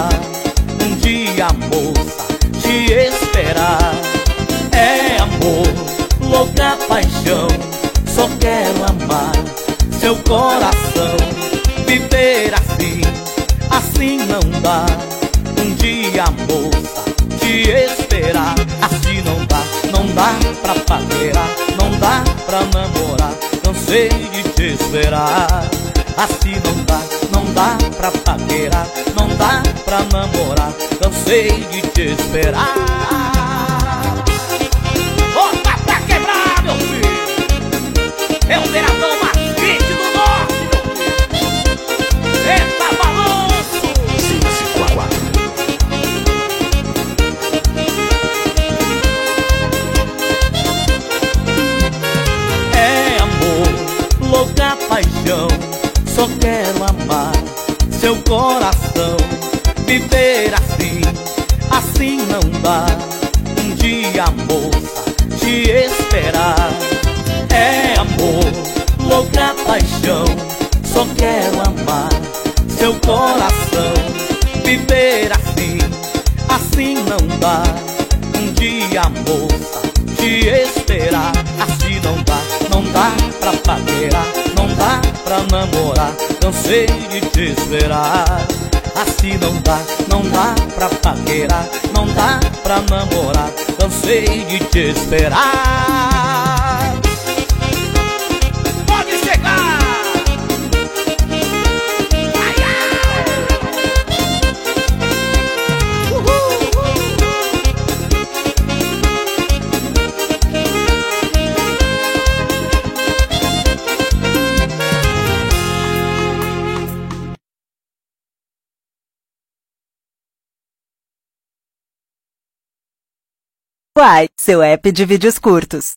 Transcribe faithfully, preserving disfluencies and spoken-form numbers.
dá um dia, moça, te esperar. É amor, louca paixão, só quero amar seu coração. Viver assim, assim não dá um dia, moça, te esperar. Assim não dá, não dá pra paquerar, não dá pra namorar, cansei de te esperar. Assim não dá, não dá pra paquerar, não dá pra namorar, cansei de te esperar. Bota pra quebrar, meu filho! É o Beratão Masquete do Norte, meu filho! Eita balanço! É amor, louca paixão, só quero amar seu coração. Viver assim, assim não dá um dia, moça, te esperar. É amor, louca paixão, só quero amar seu coração. Viver assim, assim não dá um dia, moça, te esperar. Assim não dá, não dá pra paquerar, não dá pra namorar, cansei de te esperar. Assim não dá, não dá pra paquerar, não dá pra namorar, cansei de te esperar. Pode chegar! Ai, ai! Uhul, Uai, seu app de vídeos curtos.